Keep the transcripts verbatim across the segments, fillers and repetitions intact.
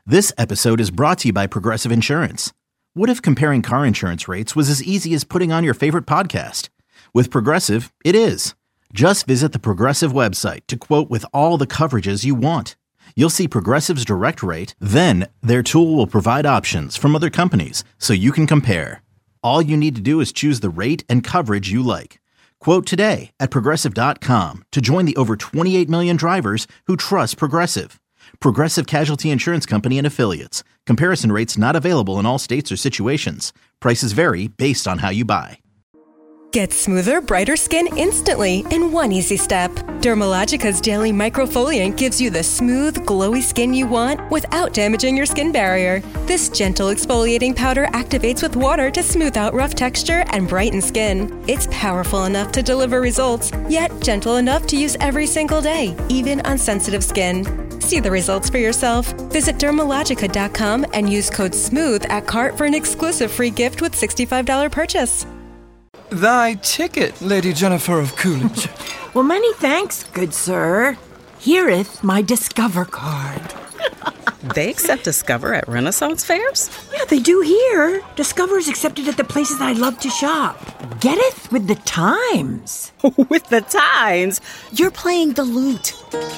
This episode is brought to you by Progressive Insurance. What if comparing car insurance rates was as easy as putting on your favorite podcast? With Progressive, it is. Just visit the Progressive website to quote with all the coverages you want. You'll see Progressive's direct rate, then their tool will provide options from other companies so you can compare. All you need to do is choose the rate and coverage you like. Quote today at progressive dot com to join the over twenty-eight million drivers who trust Progressive. Progressive Casualty Insurance Company and Affiliates. Comparison rates not available in all states or situations. Prices vary based on how you buy. Get smoother, brighter skin instantly in one easy step. Dermalogica's Daily Microfoliant gives you the smooth, glowy skin you want without damaging your skin barrier. This gentle exfoliating powder activates with water to smooth out rough texture and brighten skin. It's powerful enough to deliver results, yet gentle enough to use every single day, even on sensitive skin. See the results for yourself. Visit Dermalogica dot com and use code SMOOTH at cart for an exclusive free gift with sixty-five dollars purchase. Thy ticket, Lady Jennifer of Coolidge. Well, many thanks, good sir. Hereeth my Discover card. They accept Discover at Renaissance fairs? Yeah, they do here. Discover is accepted at the places I love to shop. Getteth with the times. With the times? You're playing the lute.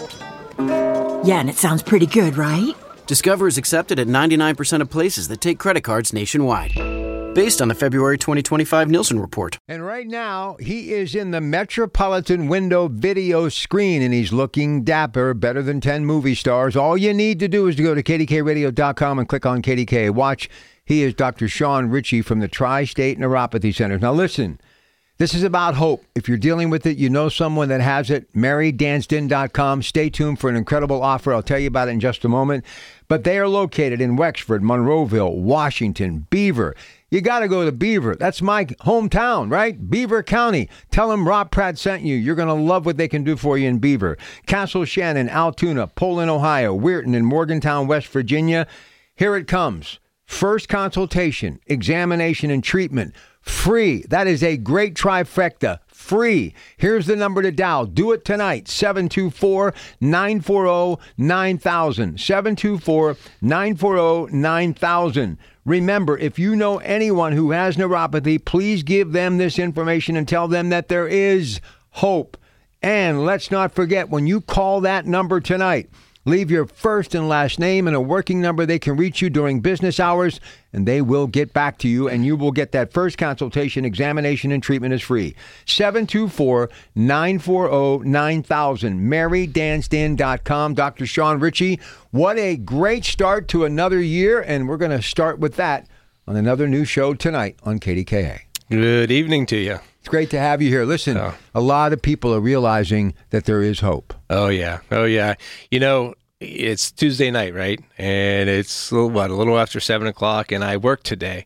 Yeah, and it sounds pretty good, right? Discover is accepted at ninety-nine percent of places that take credit cards nationwide. Based on the February twenty twenty-five Nielsen report. And right now, he is in the Metropolitan Window video screen, and he's looking dapper, better than ten movie stars. All you need to do is to go to K D K radio dot com and click on K D K Watch. He is Doctor Sean Ritchie from the Tri-State Neuropathy Center. Now listen, this is about hope. If you're dealing with it, you know someone that has it, Mary Dansden dot com. Stay tuned for an incredible offer. I'll tell you about it in just a moment. But they are located in Wexford, Monroeville, Washington, Beaver. You got to go to Beaver. That's my hometown, right? Beaver County. Tell them Rob Pratt sent you. You're going to love what they can do for you in Beaver. Castle Shannon, Altoona, Poland, Ohio, Weirton, and Morgantown, West Virginia. Here it comes. First consultation, examination, and treatment. Free. That is a great trifecta. Free. Here's the number to dial. Do it tonight. seven two four, nine four zero, nine thousand. seven two four, nine four zero, nine thousand. Remember, if you know anyone who has neuropathy, please give them this information and tell them that there is hope. And let's not forget, when you call that number tonight, leave your first and last name and a working number. They can reach you during business hours, and they will get back to you, and you will get that first consultation, examination, and treatment is free. seven two four, nine four zero, nine thousand. Mary Dansden dot com. Doctor Sean Ritchie, what a great start to another year, and we're going to start with that on another new show tonight on K D K A. Good evening to you. It's great to have you here. Listen, oh. a lot of people are realizing that there is hope. Oh, yeah. Oh, yeah. You know, it's Tuesday night, right? And it's, a little, what, a little after seven o'clock, and I work today.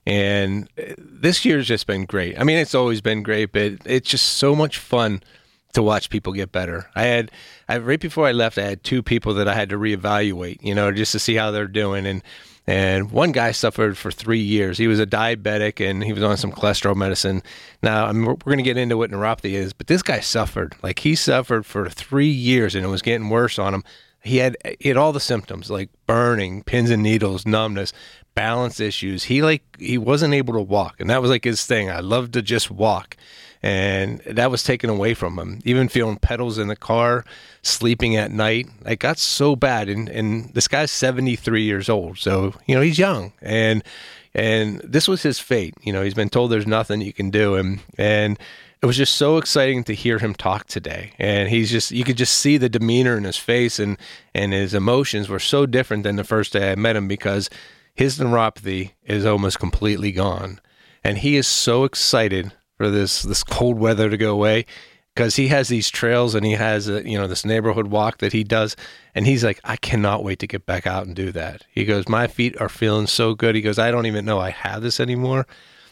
And this year's just been great. I mean, it's always been great, but it's just so much fun to watch people get better. I had, I, right before I left, I had two people that I had to reevaluate, you know, just to see how they're doing. And And one guy suffered for three years. He was a diabetic, and he was on some cholesterol medicine. Now, I mean, we're going to get into what neuropathy is, but this guy suffered. Like, he suffered for three years, and it was getting worse on him. He had, he had all the symptoms, like burning, pins and needles, numbness, balance issues. He, like, he wasn't able to walk, and that was, like, his thing. I loved to just walk. And that was taken away from him. Even feeling pedals in the car, sleeping at night. It got so bad. And, and this guy's seventy-three years old. So, you know, he's young. And and this was his fate. You know, he's been told there's nothing you can do. And, and it was just so exciting to hear him talk today. And he's just, you could just see the demeanor in his face, and, and his emotions were so different than the first day I met him, because his neuropathy is almost completely gone. And he is so excited for this this cold weather to go away, because he has these trails, and he has a, you know, this neighborhood walk that he does, and he's like, I cannot wait to get back out and do that. He goes, my feet are feeling so good. He goes, I don't even know I have this anymore.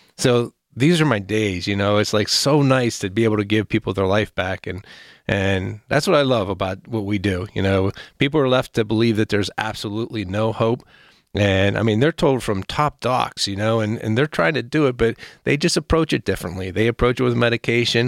So these are my days, you know. It's like so nice to be able to give people their life back, and and that's what I love about what we do. You know, people are left to believe that there's absolutely no hope. And I mean, they're told from top docs, you know, and, and they're trying to do it, but they just approach it differently. They approach it with medication.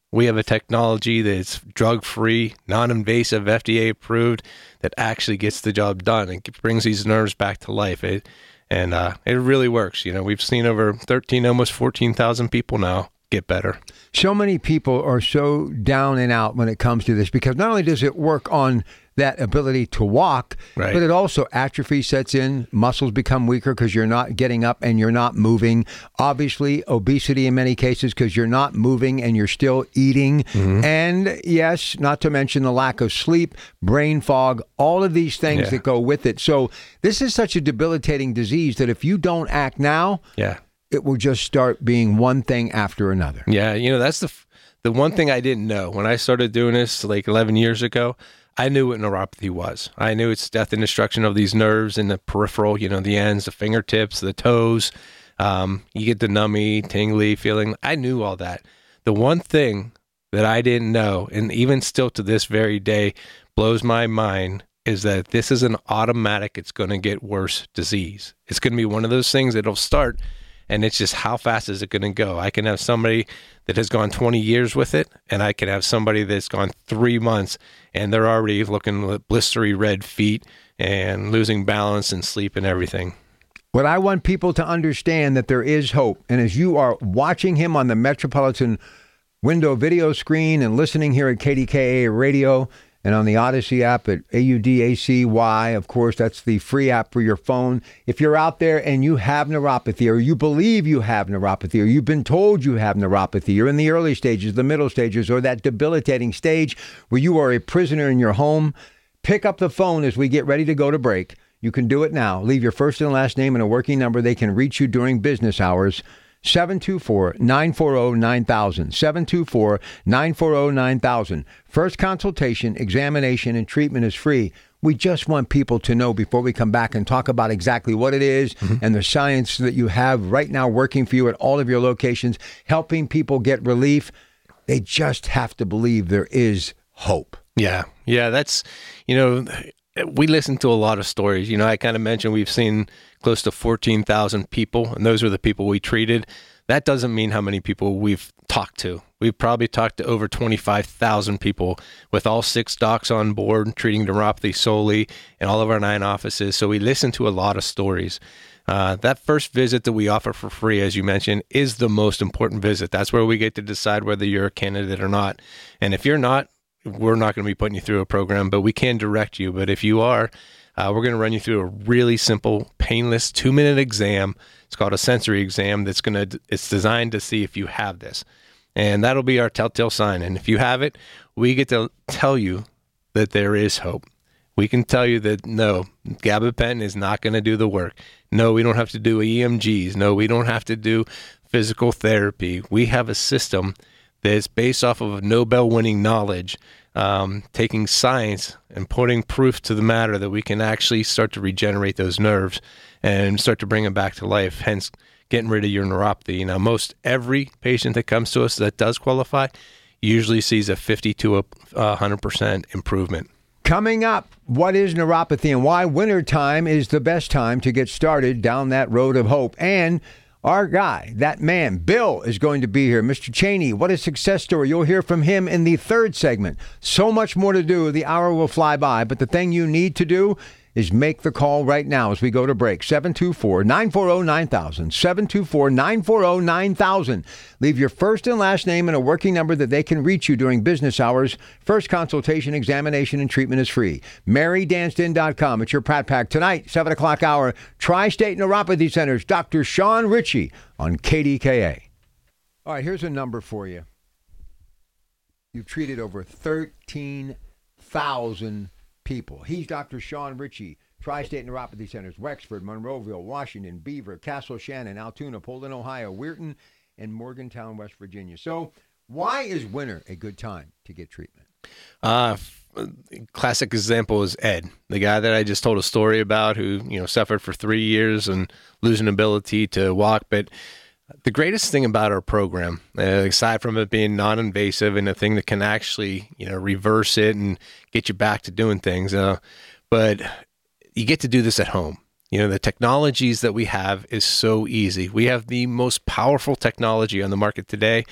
We have a technology that's drug-free, non-invasive, F D A approved, that actually gets the job done and brings these nerves back to life. It, and uh, it really works. You know, we've seen over thirteen, almost fourteen thousand people now get better. So many people are so down and out when it comes to this, because not only does it work on that ability to walk, right, but it also atrophy sets in, muscles become weaker because you're not getting up and you're not moving. Obviously, obesity in many cases because you're not moving and you're still eating. Mm-hmm. And yes, not to mention the lack of sleep, brain fog, all of these things yeah. that go with it. So this is such a debilitating disease that if you don't act now, yeah, it will just start being one thing after another. Yeah, you know, that's the the one thing I didn't know. When I started doing this like eleven years ago, I knew what neuropathy was. I knew it's death and destruction of these nerves in the peripheral, you know, the ends, the fingertips, the toes. Um, you get the nummy, tingly feeling. I knew all that. The one thing that I didn't know, and even still to this very day blows my mind, is that this is an automatic, it's going to get worse disease. It's going to be one of those things that'll start, and it's just how fast is it going to go? I can have somebody that has gone twenty years with it, and I can have somebody that's gone three months, and they're already looking at blistery red feet and losing balance and sleep and everything. What I want people to understand that there is hope. And as you are watching him on the Metropolitan Window video screen and listening here at K D K A Radio, and on the Odyssey app at A U D A C Y, of course, that's the free app for your phone. If you're out there and you have neuropathy, or you believe you have neuropathy, or you've been told you have neuropathy, you're in the early stages, the middle stages, or that debilitating stage where you are a prisoner in your home, pick up the phone as we get ready to go to break. You can do it now. Leave your first and last name and a working number. They can reach you during business hours. seven two four, nine four zero, nine thousand. seven two four, nine four zero, nine thousand. First consultation, examination, and treatment is free. We just want people to know before we come back and talk about exactly what it is mm-hmm. and the science that you have right now working for you at all of your locations, helping people get relief. They just have to believe there is hope. Yeah. Yeah. That's, you know, we listen to a lot of stories. You know, I kind of mentioned we've seen close to fourteen thousand people, and those are the people we treated. That doesn't mean how many people we've talked to. We've probably talked to over twenty-five thousand people with all six docs on board, treating neuropathy solely in all of our nine offices. So we listen to a lot of stories. Uh, that first visit that we offer for free, as you mentioned, is the most important visit. That's where we get to decide whether you're a candidate or not. And if you're not, we're not going to be putting you through a program, but we can direct you. But if you are, uh, we're going to run you through a really simple, painless two-minute exam. It's called a sensory exam. That's going to. It's designed to see if you have this, and that'll be our telltale sign. And if you have it, we get to tell you that there is hope. We can tell you that no, gabapentin is not going to do the work. No, we don't have to do E M Gs. No, we don't have to do physical therapy. We have a system that's based off of Nobel-winning knowledge, um, taking science and putting proof to the matter that we can actually start to regenerate those nerves and start to bring them back to life, hence getting rid of your neuropathy. Now, most every patient that comes to us that does qualify usually sees a fifty to a one hundred percent improvement. Coming up, what is neuropathy and why wintertime is the best time to get started down that road of hope. And our guy, that man, Bill, is going to be here. Mister Cheney, what a success story. You'll hear from him in the third segment. So much more to do. The hour will fly by, but the thing you need to do is make the call right now as we go to break. seven two four, nine four zero, nine thousand. seven two four, nine four zero, nine thousand. Leave your first and last name and a working number that they can reach you during business hours. First consultation, examination, and treatment is free. Mary Danston dot com. It's your Pratt Pack. Tonight, seven o'clock hour, Tri-State Neuropathy Centers, Doctor Sean Ritchie on K D K A. All right, here's a number for you. You've treated over thirteen thousand people. He's Doctor Sean Ritchie, Tri-State Neuropathy Centers, Wexford, Monroeville, Washington, Beaver, Castle Shannon, Altoona, Poland, Ohio, Weirton, and Morgantown, West Virginia. So why is winter a good time to get treatment? Uh, classic example is Ed, the guy that I just told a story about who, you know, suffered for three years and losing ability to walk. But the greatest thing about our program, uh, aside from it being non-invasive and a thing that can actually, you know, reverse it and get you back to doing things, uh, but you get to do this at home. You know, the technologies that we have is so easy. We have the most powerful technology on the market today.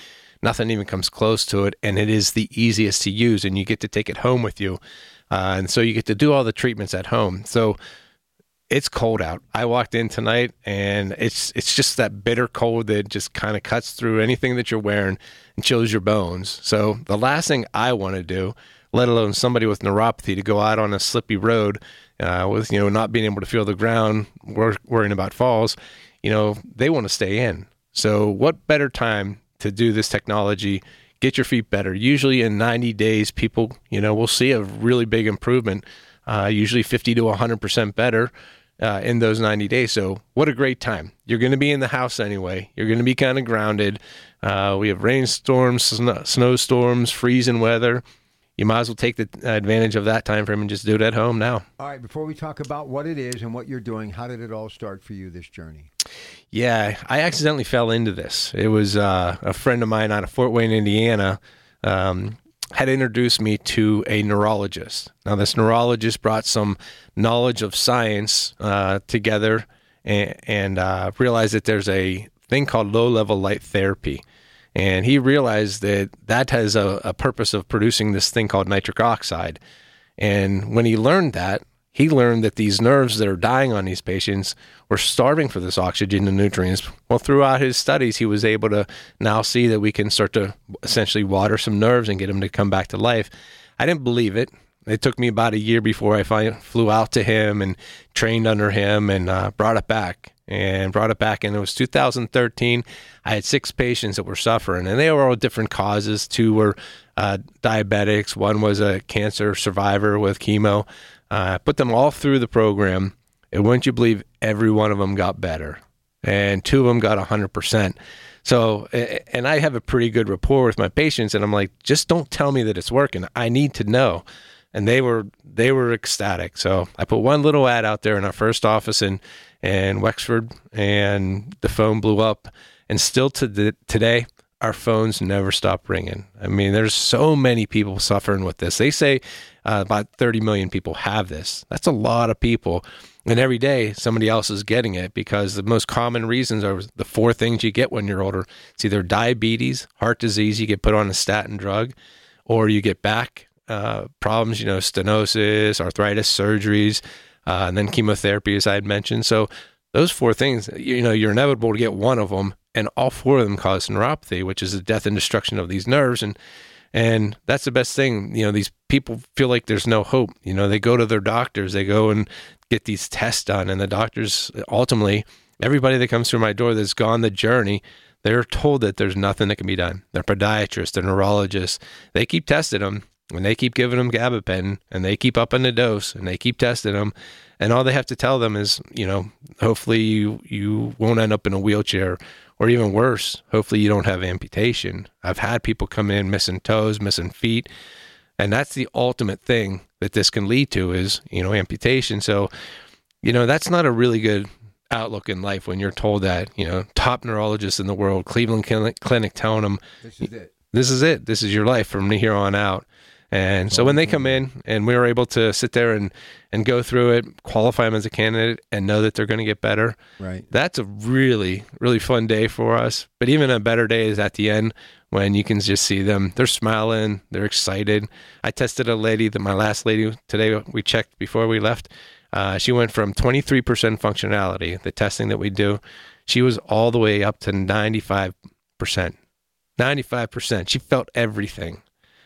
Nothing even comes close to it, and it is the easiest to use, and you get to take it home with you. Uh, and so you get to do all the treatments at home. So it's cold out. I walked in tonight, and it's it's just that bitter cold that just kind of cuts through anything that you're wearing and chills your bones. So the last thing I want to do, let alone somebody with neuropathy, to go out on a slippy road uh, with, you know, not being able to feel the ground, wor- worrying about falls, you know, they want to stay in. So what better time to do this technology, get your feet better? Usually in ninety days, people, you know, will see a really big improvement, uh, usually fifty to one hundred percent better uh, in those ninety days. So what a great time. You're going to be in the house anyway. You're going to be kind of grounded. Uh, we have rainstorms, sn- snowstorms, freezing weather. You might as well take the advantage of that time frame and just do it at home now. All right, before we talk about what it is and what you're doing, how did it all start for you, this journey? Yeah, I accidentally fell into this. It was uh, a friend of mine out of Fort Wayne, Indiana, um, had introduced me to a neurologist. Now, this neurologist brought some knowledge of science uh, together and, and uh, realized that there's a thing called low-level light therapy. And he realized that that has a, a purpose of producing this thing called nitric oxide. And when he learned that, he learned that these nerves that are dying on these patients were starving for this oxygen and nutrients. Well, throughout his studies, he was able to now see that we can start to essentially water some nerves and get them to come back to life. I didn't believe it. It took me about a year before I finally flew out to him and trained under him and uh, brought it back. And brought it back, and it was two thousand thirteen. I had six patients that were suffering, and they were all different causes. Two were uh, diabetics. One was a cancer survivor with chemo. I uh, put them all through the program, and wouldn't you believe, every one of them got better, and two of them got one hundred percent. So, and I have a pretty good rapport with my patients, and I'm like, just don't tell me that it's working. I need to know. And they were they were ecstatic. So I put one little ad out there in our first office in, in Wexford, and the phone blew up. And still to the, today, our phones never stop ringing. I mean, there's so many people suffering with this. They say uh, about thirty million people have this. That's a lot of people. And every day, somebody else is getting it, because the most common reasons are the four things you get when you're older. It's either diabetes, heart disease, you get put on a statin drug, or you get back uh, problems, you know, stenosis, arthritis, surgeries, uh, and then chemotherapy, as I had mentioned. So those four things, you know, you're inevitable to get one of them, and all four of them cause neuropathy, which is the death and destruction of these nerves. And and that's the best thing. You know, these people feel like there's no hope. You know, they go to their doctors, they go and get these tests done, and the doctors, ultimately, everybody that comes through my door that's gone the journey, they're told that there's nothing that can be done. They're podiatrists, they're neurologists. They keep testing them, and they keep giving them gabapentin, and they keep upping the dose, and they keep testing them. And all they have to tell them is, you know, hopefully you, you won't end up in a wheelchair, or even worse, hopefully you don't have amputation. I've had people come in missing toes, missing feet, and that's the ultimate thing that this can lead to is, you know, amputation. So, you know, that's not a really good outlook in life when you're told that, you know, top neurologists in the world, Cleveland Clinic, Clinic telling them, this is it. This is it. This is your life from here on out. And so when they come in and we were able to sit there and, and go through it, qualify them as a candidate and know that they're going to get better, right? That's a really, really fun day for us. But even a better day is at the end when you can just see them. They're smiling. They're excited. I tested a lady, that my last lady today we checked before we left. Uh, she went from twenty-three percent functionality, the testing that we do. She was all the way up to ninety-five percent. ninety-five percent. She felt everything.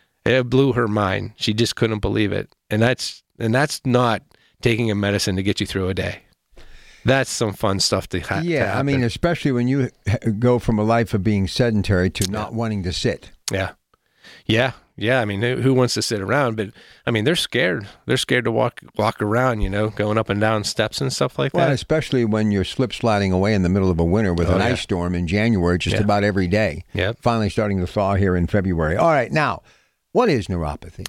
It blew her mind. She just couldn't believe it. And that's and that's not taking a medicine to get you through a day. That's some fun stuff to, ha- yeah, to happen. I mean, especially when you go from a life of being sedentary to not yeah. wanting to sit. Yeah. Yeah. Yeah. I mean, who, who wants to sit around? But I mean, they're scared. They're scared to walk walk around, you know, going up and down steps and stuff like well, that. Especially when you're slip sliding away in the middle of a winter with oh, an yeah. ice storm in January, just yeah. about every day. Yeah. Finally starting to thaw here in February. All right. Now, what is neuropathy?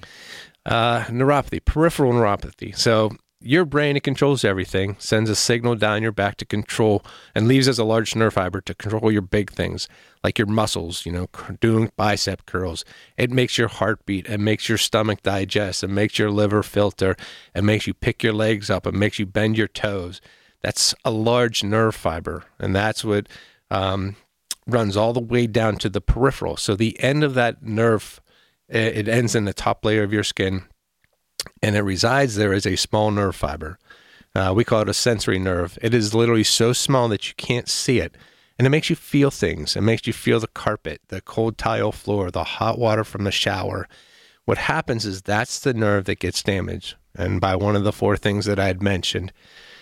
Uh, neuropathy, peripheral neuropathy. So your brain, it controls everything, sends a signal down your back to control, and leaves as a large nerve fiber to control your big things, like your muscles, you know, doing bicep curls. It makes your heart beat. It makes your stomach digest. It makes your liver filter. It makes you pick your legs up. It makes you bend your toes. That's a large nerve fiber, and that's what um, runs all the way down to the peripheral. So the end of that nerve, it ends in the top layer of your skin, and it resides there as a small nerve fiber. Uh, we call it a sensory nerve. It is literally so small that you can't see it. And it makes you feel things. It makes you feel the carpet, the cold tile floor, the hot water from the shower. What happens is that's the nerve that gets damaged. And by one of the four things that I had mentioned,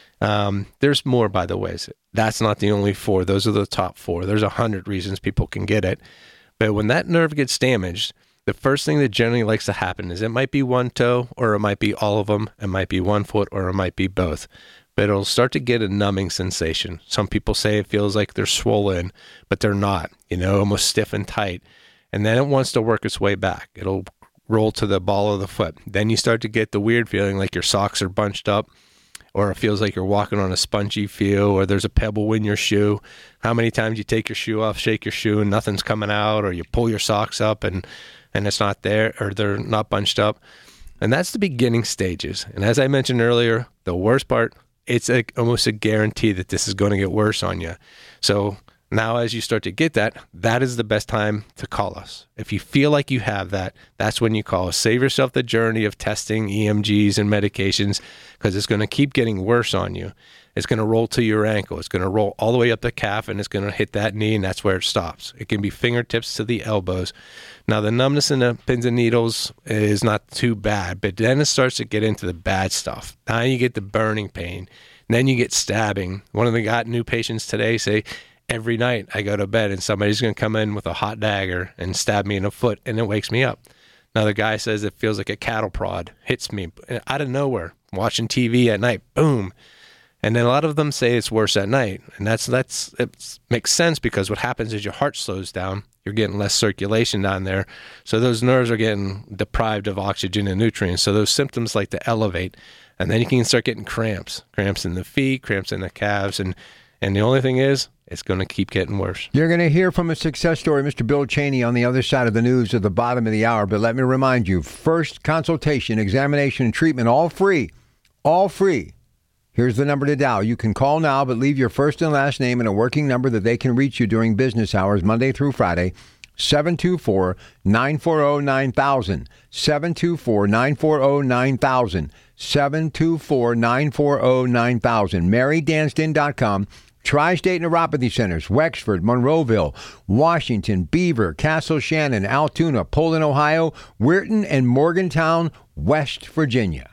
um, there's more, by the way. That's not the only four. Those are the top four. There's a hundred reasons people can get it. But when that nerve gets damaged, the first thing that generally likes to happen is it might be one toe, or it might be all of them. It might be one foot, or it might be both. But it'll start to get a numbing sensation. Some people say it feels like they're swollen, but they're not, you know, almost stiff and tight. And then it wants to work its way back. It'll roll to the ball of the foot. Then you start to get the weird feeling like your socks are bunched up, or it feels like you're walking on a spongy feel, or there's a pebble in your shoe. How many times you take your shoe off, shake your shoe, and nothing's coming out, or you pull your socks up and, and it's not there, or they're not bunched up. And that's the beginning stages. And as I mentioned earlier, the worst part, it's a, almost a guarantee that this is going to get worse on you. So now as you start to get that, that is the best time to call us. If you feel like you have that, that's when you call us. Save yourself the journey of testing E M Gs and medications, because it's going to keep getting worse on you. It's going to roll to your ankle. It's going to roll all the way up the calf, and it's going to hit that knee, and that's where it stops. It can be fingertips to the elbows. Now, the numbness in the pins and needles is not too bad, but then it starts to get into the bad stuff. Now you get the burning pain. And then you get stabbing. One of the got new patients today say, every night I go to bed and somebody's going to come in with a hot dagger and stab me in the foot, and it wakes me up. Another guy says it feels like a cattle prod hits me out of nowhere, watching T V at night, boom. And then a lot of them say it's worse at night. And that's that's it makes sense, because what happens is your heart slows down. You're getting less circulation down there. So those nerves are getting deprived of oxygen and nutrients. So those symptoms like to elevate. And then you can start getting cramps, cramps in the feet, cramps in the calves. And, and the only thing is, it's going to keep getting worse. You're going to hear from a success story, Mister Bill Cheney, on the other side of the news at the bottom of the hour. But let me remind you, first consultation, examination, and treatment, all free, all free. Here's the number to dial. You can call now, but leave your first and last name and a working number that they can reach you during business hours, Monday through Friday. seven two four, nine four zero, nine thousand. seven two four, nine four zero, nine thousand. seven two four, nine four zero, nine thousand. Mary Danston dot com. Tri-State Neuropathy Centers, Wexford, Monroeville, Washington, Beaver, Castle Shannon, Altoona, Poland, Ohio, Weirton, and Morgantown, West Virginia.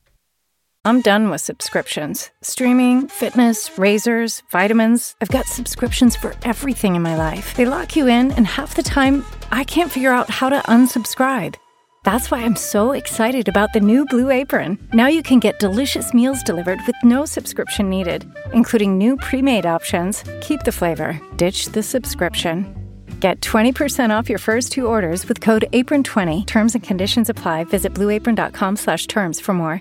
I'm done with subscriptions. Streaming, fitness, razors, vitamins. I've got subscriptions for everything in my life. They lock you in, and half the time, I can't figure out how to unsubscribe. That's why I'm so excited about the new Blue Apron. Now you can get delicious meals delivered with no subscription needed, including new pre-made options. Keep the flavor, ditch the subscription. Get twenty percent off your first two orders with code apron twenty. Terms and conditions apply. Visit blueapron.com slash terms for more.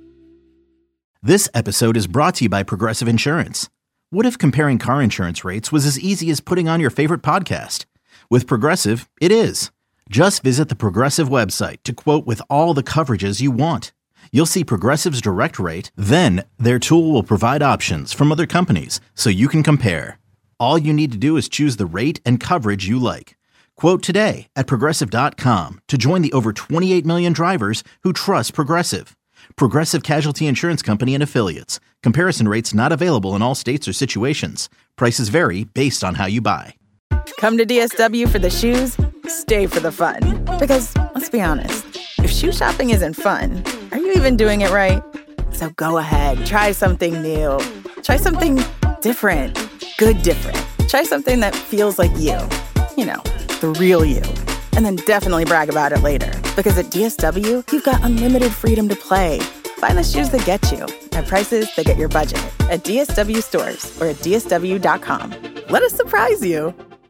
This episode is brought to you by Progressive Insurance. What if comparing car insurance rates was as easy as putting on your favorite podcast? With Progressive, it is. Just visit the Progressive website to quote with all the coverages you want. You'll see Progressive's direct rate, then their tool will provide options from other companies so you can compare. All you need to do is choose the rate and coverage you like. Quote today at Progressive dot com to join the over twenty-eight million drivers who trust Progressive. Progressive Casualty Insurance Company and Affiliates. Comparison rates not available in all states or situations. Prices vary based on how you buy. Come to D S W for the shoes, stay for the fun. Because, let's be honest, if shoe shopping isn't fun, are you even doing it right? So go ahead, try something new. Try something different. Good different. Try something that feels like you. You know, the real you. And then definitely brag about it later. Because at D S W, you've got unlimited freedom to play. Find the shoes that get you at prices that get your budget at D S W stores or at D S W dot com. Let us surprise you.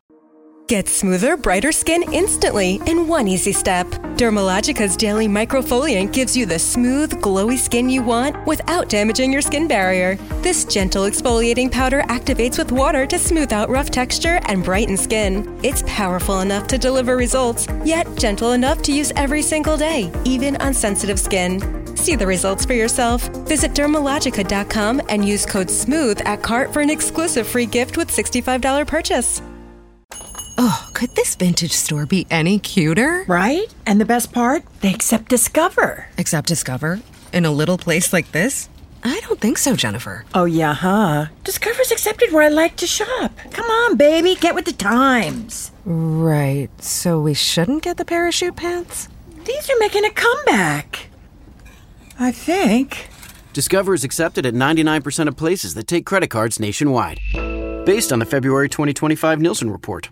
Get smoother, brighter skin instantly in one easy step. Dermalogica's Daily Microfoliant gives you the smooth, glowy skin you want without damaging your skin barrier. This gentle exfoliating powder activates with water to smooth out rough texture and brighten skin. It's powerful enough to deliver results, yet gentle enough to use every single day, even on sensitive skin. See the results for yourself. Visit Dermalogica dot com and use code SMOOTH at cart for an exclusive free gift with sixty-five dollars purchase. Oh, could this vintage store be any cuter? Right? And the best part? They accept Discover. Accept Discover? In a little place like this? I don't think so, Jennifer. Oh, yeah, huh? Discover's accepted where I like to shop. Come on, baby, get with the times. Right, so we shouldn't get the parachute pants? These are making a comeback. I think. Discover is accepted at ninety-nine percent of places that take credit cards nationwide. Based on the February twenty twenty-five Nielsen report.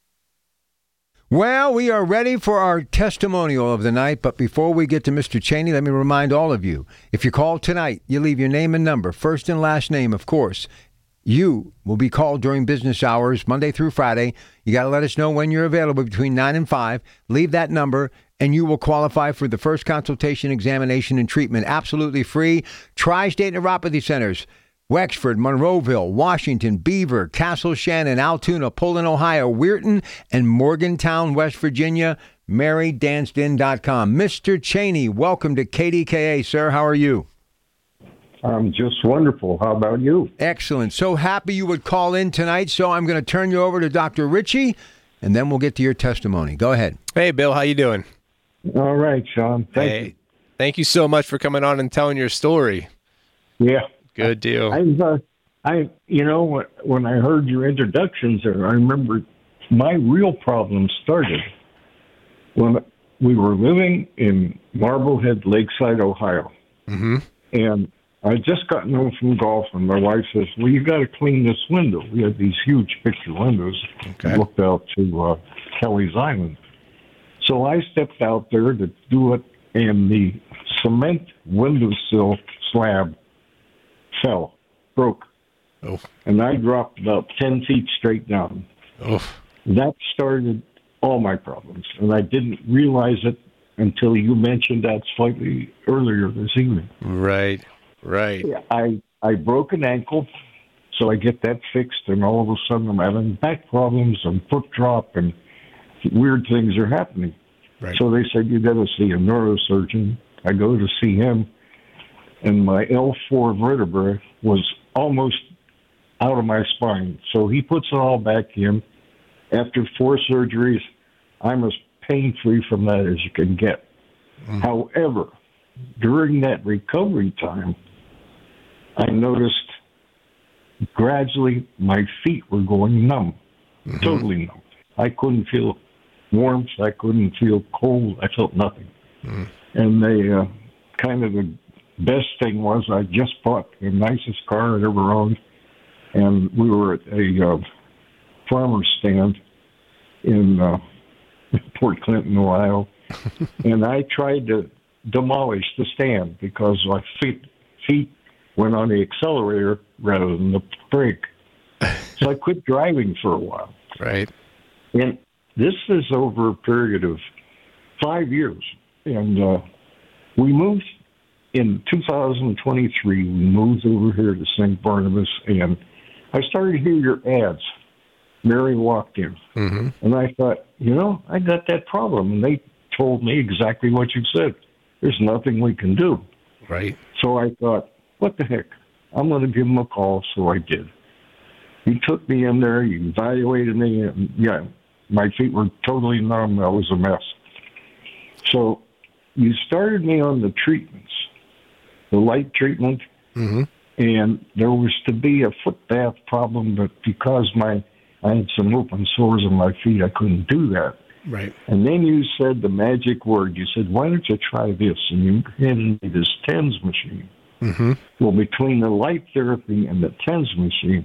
Well, we are ready for our testimonial of the night, but before we get to Mister Cheney, let me remind all of you, if you call tonight, you leave your name and number, first and last name, of course. You will be called during business hours, Monday through Friday. You got to let us know when you're available between nine and five. Leave that number, and you will qualify for the first consultation, examination, and treatment. Absolutely free. Tri-State Neuropathy Centers. Wexford, Monroeville, Washington, Beaver, Castle Shannon, Altoona, Poland, Ohio, Weirton, and Morgantown, West Virginia. Mary Danston dot com. Mister Cheney, welcome to K D K A, sir. How are you? I'm just wonderful. How about you? Excellent. So happy you would call in tonight. So I'm going to turn you over to Doctor Ritchie, and then we'll get to your testimony. Go ahead. Hey, Bill. How you doing? All right, Sean. Thank hey, you. Thank you so much for coming on and telling your story. Yeah. Good deal. I've, uh, I, you know, when I heard your introductions there, I remember my real problem started when we were living in Marblehead, Lakeside, Ohio. Mm-hmm. And I just gotten home from golf, and my wife says, well, you got to clean this window. We had these huge picture windows okay. that looked out to uh, Kelly's Island. So I stepped out there to do it, and the cement windowsill slab fell, broke. Oh. And I dropped about ten feet straight down. Oh. That started all my problems, and I didn't realize it until you mentioned that slightly earlier this evening. Right, right. I, I broke an ankle, so I get that fixed, and all of a sudden I'm having back problems and foot drop, and weird things are happening. Right. So they said, you got to see a neurosurgeon. I go to see him, and my L four vertebra was almost out of my spine. So he puts it all back in. After four surgeries, I'm as pain-free from that as you can get. Mm. However, during that recovery time, I noticed gradually my feet were going numb, mm-hmm. totally numb. I couldn't feel warmth. I couldn't feel cold. I felt nothing. Mm. And they uh, kind of the best thing was I just bought the nicest car I'd ever owned, and we were at a uh, farmer's stand in uh, Port Clinton, Ohio, and I tried to demolish the stand because my feet, feet went on the accelerator rather than the brake. So I quit driving for a while. Right. And this is over a period of five years. And uh, we moved in two thousand twenty-three, we moved over here to Saint Barnabas, and I started to hear your ads. Mary walked in, mm-hmm. and I thought, you know, I got that problem. And they told me exactly what you said. There's nothing we can do. Right. So I thought, what the heck? I'm going to give him a call. So I did. He took me in there. He evaluated me. And yeah, my feet were totally numb. I was a mess. So you started me on the treatments, the light treatment, mm-hmm. and there was to be a foot bath problem, but because my I had some open sores on my feet, I couldn't do that. Right. And then you said the magic word. You said, why don't you try this? And you handed me this TENS machine. Mm-hmm. Well, between the light therapy and the TENS machine,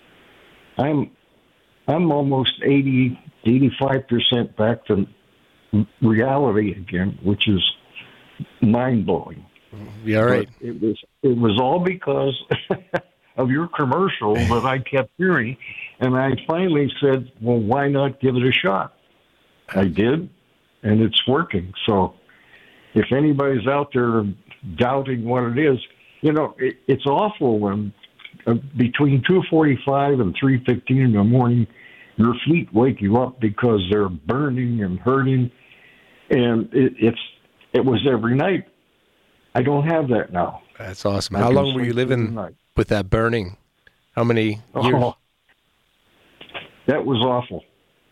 I'm I'm almost eighty, eighty-five percent back to reality again, which is mind-blowing. Yeah, right. But it was it was all because of your commercial that I kept hearing, and I finally said, well, why not give it a shot? I did, and it's working. So if anybody's out there doubting what it is, you know, it, it's awful when uh, between two forty-five and three fifteen in the morning, your feet wake you up because they're burning and hurting, and it, it's it was every night. I don't have that now. That's awesome. How long were you living with that burning? How many years? Oh, that was awful.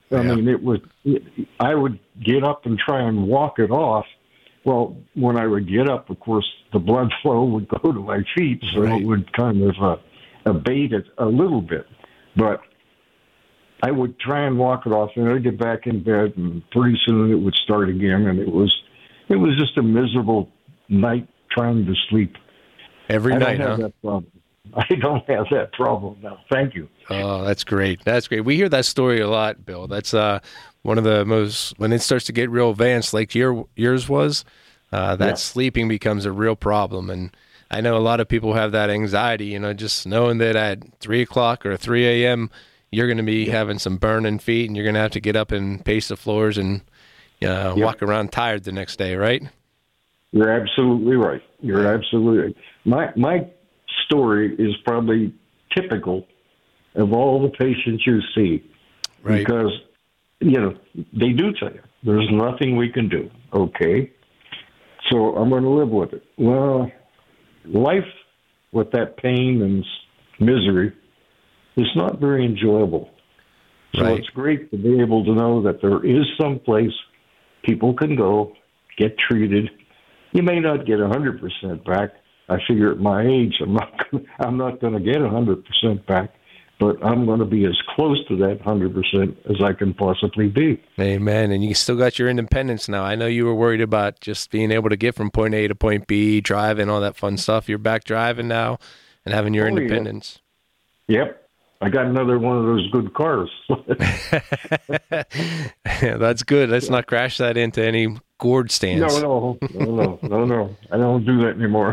I Yeah. mean, it was. It, I would get up and try and walk it off. Well, when I would get up, of course, the blood flow would go to my feet, so Right. it would kind of uh, abate it a little bit. But I would try and walk it off, and I'd get back in bed, and pretty soon it would start again, and it was it was just a miserable night trying to sleep. Every I night, don't have huh? that problem. I don't have that problem now. Thank you. Oh, that's great. That's great. We hear that story a lot, Bill. That's uh, one of the most, when it starts to get real advanced, like your yours was, uh, that Yeah. sleeping becomes a real problem. And I know a lot of people have that anxiety, you know, just knowing that at three o'clock or three a.m., you're going to be yeah. having some burning feet, and you're going to have to get up and pace the floors and uh, Yep. walk around tired the next day, right? You're absolutely right. You're absolutely my my story is probably typical of all the patients you see, right. because you know they do tell you there's nothing we can do. Okay, so I'm going to live with it. Well, life with that pain and misery is not very enjoyable. So right. it's great to be able to know that there is some place people can go, get treated. You may not get one hundred percent back. I figure at my age, I'm not, I'm not going to get one hundred percent back, but I'm going to be as close to that one hundred percent as I can possibly be. Amen. And you still got your independence now. I know you were worried about just being able to get from point A to point B, driving, all that fun stuff. You're back driving now and having your Oh, independence. Yeah. Yep. I got another one of those good cars. That's good. Let's not crash that into any gourd stands. No, no, no, no, no, no. I don't do that anymore.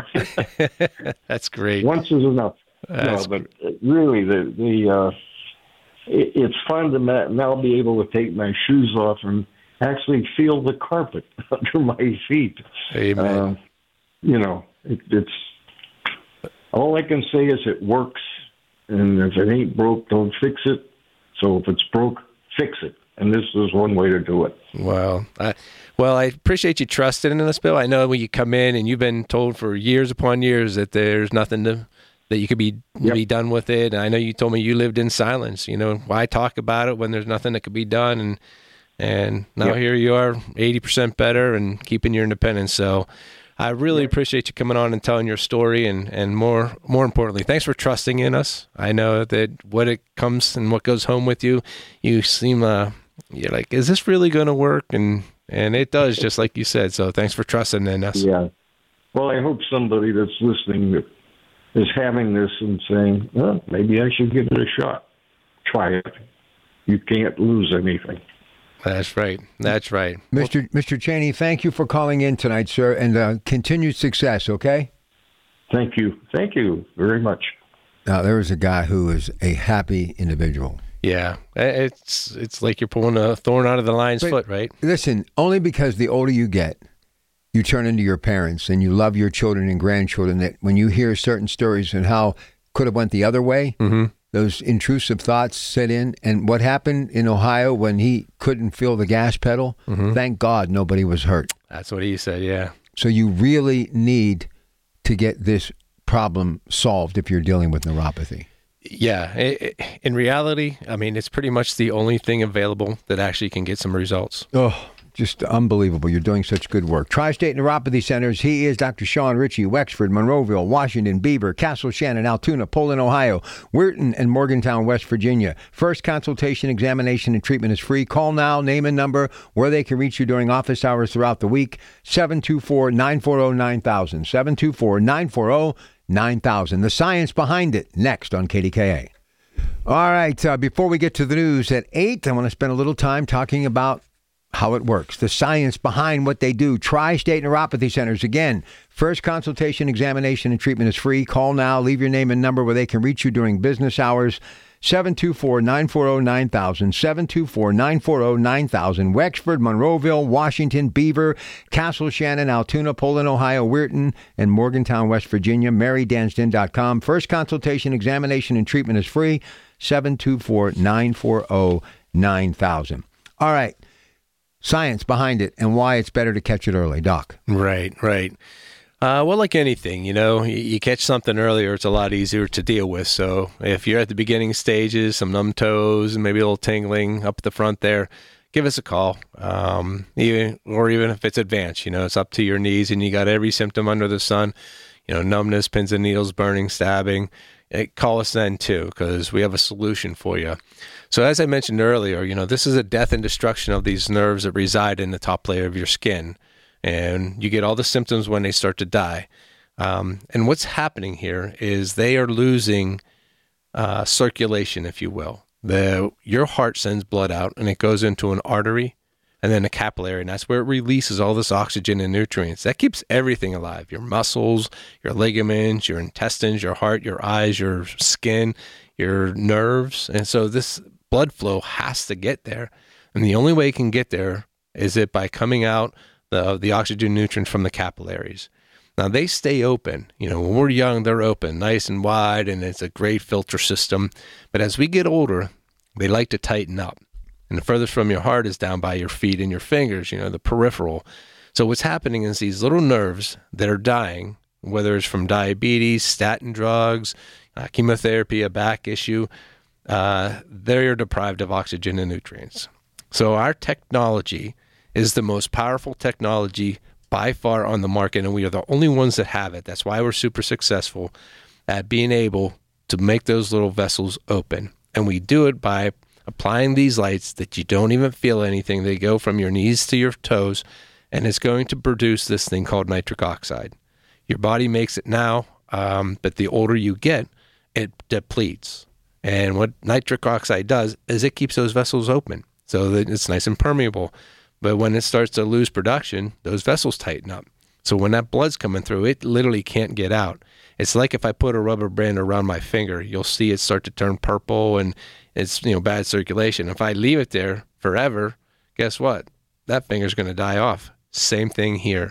That's great. Once is enough. That's no, but really, the the uh, it, it's fun to ma- now be able to take my shoes off and actually feel the carpet under my feet. Amen. Uh, you know, it, it's all I can say is it works. And if it ain't broke, don't fix it. So if it's broke, fix it. And this is one way to do it. Well, I, well, I appreciate you trusting in us, Bill. I know when you come in and you've been told for years upon years that there's nothing to, that you could be Yep. be done with it. And I know you told me you lived in silence. You know, why talk about it when there's nothing that could be done? And and now Yep. here you are, eighty percent better and keeping your independence. So I really appreciate you coming on and telling your story, and, and more more importantly, thanks for trusting in us. I know that what it comes and what goes home with you, you seem uh, you're like, is this really going to work? And and it does, just like you said. So thanks for trusting in us. Yeah. Well, I hope somebody that's listening that is having this and saying, well, maybe I should give it a shot. Try it. You can't lose anything. That's right. That's right. Mister Mister Cheney, thank you for calling in tonight, sir, and uh, continued success, okay? Thank you. Thank you very much. Now, there was a guy who is a happy individual. Yeah. It's it's like you're pulling a thorn out of the lion's But foot, right? Listen, only because the older you get, you turn into your parents and you love your children and grandchildren, that when you hear certain stories and how could have went the other way, mm-hmm. those intrusive thoughts set in. And what happened in Ohio when he couldn't feel the gas pedal, mm-hmm. thank God nobody was hurt. That's what he said, yeah. So you really need to get this problem solved if you're dealing with neuropathy. Yeah. It, it, in reality, I mean, it's pretty much the only thing available that actually can get some results. Oh, just unbelievable. You're doing such good work. Tri-State Neuropathy Centers. He is Doctor Sean Ritchie, Wexford, Monroeville, Washington, Beaver, Castle Shannon, Altoona, Poland, Ohio, Weirton, and Morgantown, West Virginia. First consultation, examination, and treatment is free. Call now, name and number, where they can reach you during office hours throughout the week. seven two four, nine four zero, nine thousand. seven two four, nine four zero, nine thousand. The science behind it, next on K D K A. All right, uh, before we get to the news at eight, I want to spend a little time talking about how it works, the science behind what they do. Tri-State Neuropathy Centers. Again, first consultation, examination, and treatment is free. Call now. Leave your name and number where they can reach you during business hours. seven two four, nine four zero, nine thousand. seven two four, nine four zero, nine thousand. Wexford, Monroeville, Washington, Beaver, Castle Shannon, Altoona, Poland, Ohio, Weirton, and Morgantown, West Virginia. Mary Dansden dot com. First consultation, examination, and treatment is free. seven two four, nine four zero, nine thousand. All right. Science behind it and why it's better to catch it early. Doc. Right, right. Uh, well, like anything, you know, you, you catch something earlier, it's a lot easier to deal with. So if you're at the beginning stages, some numb toes and maybe a little tingling up at the front there, give us a call. Um, even or even if it's advanced, you know, it's up to your knees and you got every symptom under the sun, you know, numbness, pins and needles, burning, stabbing. It, call us then too, because we have a solution for you. So as I mentioned earlier, you know, this is a death and destruction of these nerves that reside in the top layer of your skin. And you get all the symptoms when they start to die. Um, and what's happening here is they are losing uh, circulation, if you will. The, your heart sends blood out, and it goes into an artery and then a capillary, and that's where it releases all this oxygen and nutrients. That keeps everything alive, your muscles, your ligaments, your intestines, your heart, your eyes, your skin, your nerves. And so this blood flow has to get there. And the only way it can get there is it by coming out the the oxygen nutrients from the capillaries. Now, they stay open. You know, when we're young, they're open, nice and wide, and it's a great filter system. But as we get older, they like to tighten up. And the furthest from your heart is down by your feet and your fingers, you know, the peripheral. So what's happening is these little nerves that are dying, whether it's from diabetes, statin drugs, uh, chemotherapy, a back issue, uh, they're deprived of oxygen and nutrients. So our technology is the most powerful technology by far on the market, and we are the only ones that have it. That's why we're super successful at being able to make those little vessels open. And we do it by applying these lights that you don't even feel anything. They go from your knees to your toes, and it's going to produce this thing called nitric oxide. Your body makes it now, um, but the older you get, it depletes. And what nitric oxide does is it keeps those vessels open so that it's nice and permeable. But when it starts to lose production, those vessels tighten up. So when that blood's coming through, it literally can't get out. It's like if I put a rubber band around my finger, you'll see it start to turn purple and it's, you know, bad circulation. If I leave it there forever, guess what? That finger's going to die off. Same thing here.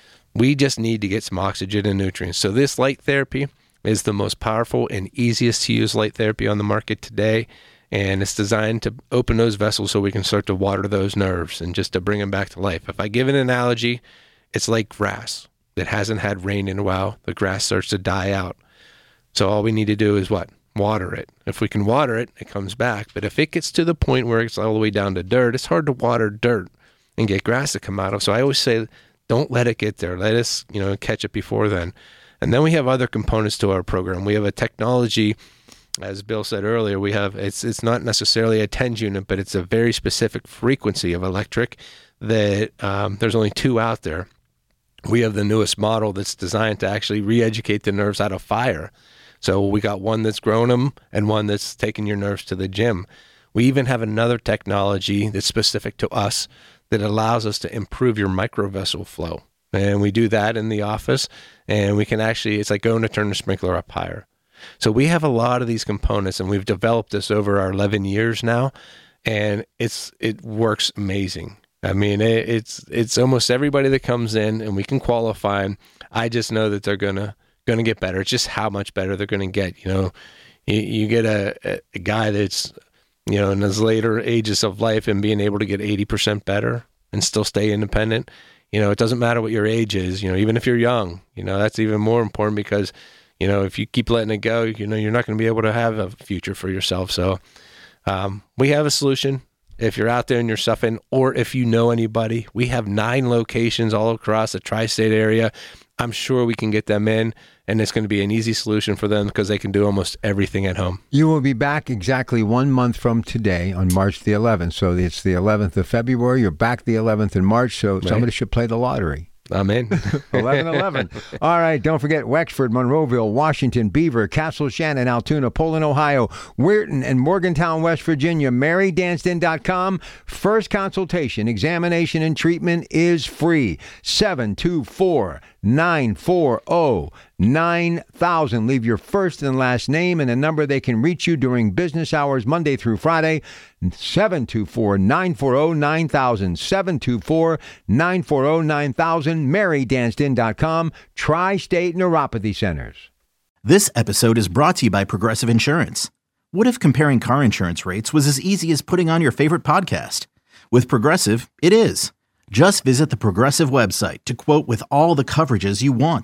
We just need to get some oxygen and nutrients. So this light therapy is the most powerful and easiest to use light therapy on the market today. And it's designed to open those vessels so we can start to water those nerves and just to bring them back to life. If I give an analogy, it's like grass that hasn't had rain in a while. The grass starts to die out. So all we need to do is what? Water it. If we can water it, it comes back. But if it gets to the point where it's all the way down to dirt, it's hard to water dirt and get grass to come out of. So I always say, don't let it get there. Let us, you know, catch it before then. And then we have other components to our program. We have a technology. As Bill said earlier, we have it's it's not necessarily a TENS unit, but it's a very specific frequency of electric that um, there's only two out there. We have the newest model that's designed to actually re-educate the nerves out of fire. So we got one that's grown them and one that's taking your nerves to the gym. We even have another technology that's specific to us that allows us to improve your microvessel flow. And we do that in the office, and we can actually, it's like going to turn the sprinkler up higher. So we have a lot of these components, and we've developed this over our eleven years now, and it's it works amazing. I mean, it, it's it's almost everybody that comes in, and we can qualify them. I just know that they're gonna gonna get better. It's just how much better they're gonna get. You know, you, you get a, a guy that's, you know, in his later ages of life and being able to get eighty percent better and still stay independent. You know, it doesn't matter what your age is. You know, even if you're young, you know, that's even more important because, you know, if you keep letting it go, you know, you're not going to be able to have a future for yourself. So um, we have a solution. If you're out there and you're suffering, or if you know anybody, we have nine locations all across the tri-state area. I'm sure we can get them in, and it's going to be an easy solution for them because they can do almost everything at home. You will be back exactly one month from today on March the eleventh. So it's the eleventh of February. You're back the eleventh in March, so right. Somebody should play the lottery. I'm in. eleven eleven. All right. Don't forget Wexford, Monroeville, Washington, Beaver, Castle Shannon, Altoona, Poland, Ohio, Weirton, and Morgantown, West Virginia. Mary Danston dot com. First consultation, examination, and treatment is free. seven two four, nine four zero, nine thousand. Leave your first and last name and a number they can reach you during business hours Monday through Friday. seven two four, nine four zero, nine thousand. seven two four, nine four zero, nine thousand. Mary Danston dot com. Tri-State Neuropathy Centers. This episode is brought to you by Progressive Insurance. What if comparing car insurance rates was as easy as putting on your favorite podcast? With Progressive, it is. Just visit the Progressive website to quote with all the coverages you want.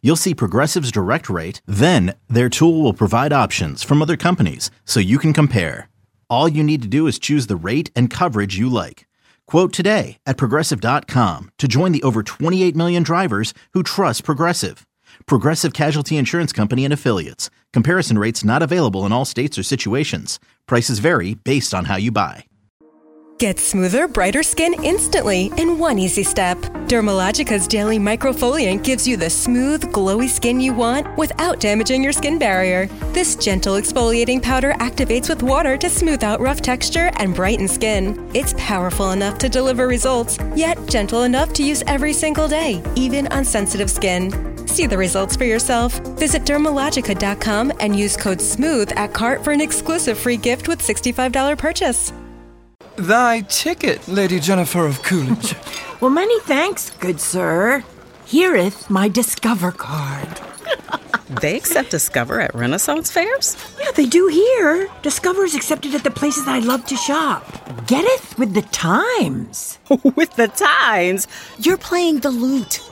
You'll see Progressive's direct rate, then their tool will provide options from other companies so you can compare. All you need to do is choose the rate and coverage you like. Quote today at Progressive dot com to join the over twenty-eight million drivers who trust Progressive. Progressive Casualty Insurance Company and Affiliates. Comparison rates not available in all states or situations. Prices vary based on how you buy. Get smoother, brighter skin instantly in one easy step. Dermalogica's Daily Microfoliant gives you the smooth, glowy skin you want without damaging your skin barrier. This gentle exfoliating powder activates with water to smooth out rough texture and brighten skin. It's powerful enough to deliver results, yet gentle enough to use every single day, even on sensitive skin. See the results for yourself. Visit Dermalogica dot com and use code SMOOTH at cart for an exclusive free gift with sixty-five dollars purchase. Thy ticket, Lady Jennifer of Coolidge. Well, many thanks, good sir. Hereeth my Discover card. They accept Discover at Renaissance fairs? Yeah, they do here. Discover's accepted at the places I love to shop. Getteth with the times. With the times? You're playing the lute.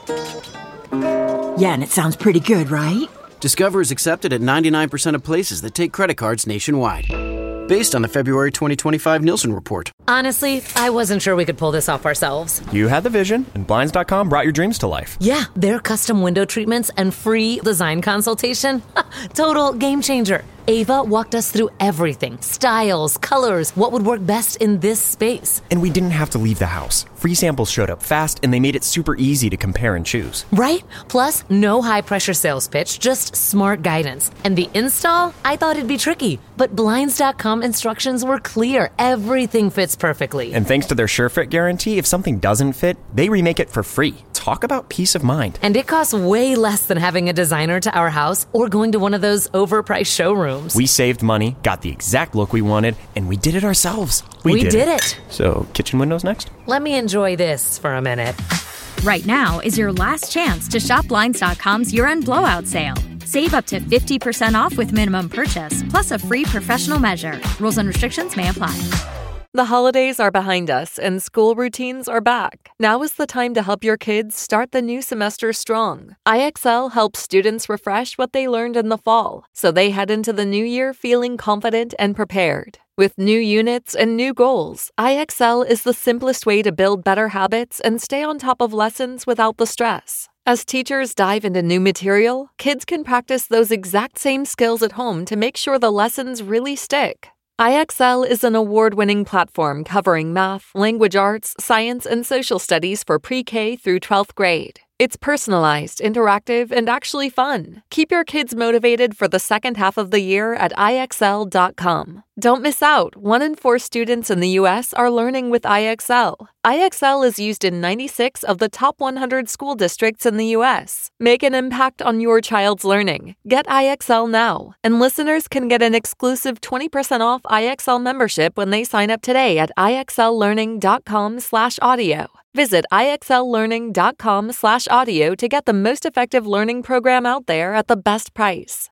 Yeah, and it sounds pretty good, right? Discover is accepted at ninety-nine percent of places that take credit cards nationwide. Based on the February twenty twenty-five Nielsen report. Honestly, I wasn't sure we could pull this off ourselves. You had the vision, and Blinds dot com brought your dreams to life. Yeah, their custom window treatments and free design consultation. Total game changer. Ava walked us through everything. Styles, colors, what would work best in this space. And we didn't have to leave the house. Free samples showed up fast, and they made it super easy to compare and choose. Right? Plus, no high-pressure sales pitch, just smart guidance. And the install? I thought it'd be tricky, but Blinds dot com instructions were clear. Everything fits perfectly. And thanks to their SureFit guarantee, if something doesn't fit, they remake it for free. Talk about peace of mind. And it costs way less than having a designer to our house or going to one of those overpriced showrooms. We saved money, got the exact look we wanted, and we did it ourselves. We, we did, did it. it. So, kitchen windows next? Let me enjoy this for a minute. Right now is your last chance to shop Blinds dot com's year-end blowout sale. Save up to fifty percent off with minimum purchase, plus a free professional measure. Rules and restrictions may apply. The holidays are behind us and school routines are back. Now is the time to help your kids start the new semester strong. I X L helps students refresh what they learned in the fall, so they head into the new year feeling confident and prepared. With new units and new goals, I X L is the simplest way to build better habits and stay on top of lessons without the stress. As teachers dive into new material, kids can practice those exact same skills at home to make sure the lessons really stick. I X L is an award-winning platform covering math, language arts, science, and social studies for pre-K through twelfth grade. It's personalized, interactive, and actually fun. Keep your kids motivated for the second half of the year at I X L dot com. Don't miss out. One in four students in the U S are learning with I X L. I X L is used in ninety-six of the top one hundred school districts in the U S. Make an impact on your child's learning. Get I X L now. And listeners can get an exclusive twenty percent off I X L membership when they sign up today at I X L learning dot com slash audio. Visit I X L learning dot com slash audio to get the most effective learning program out there at the best price.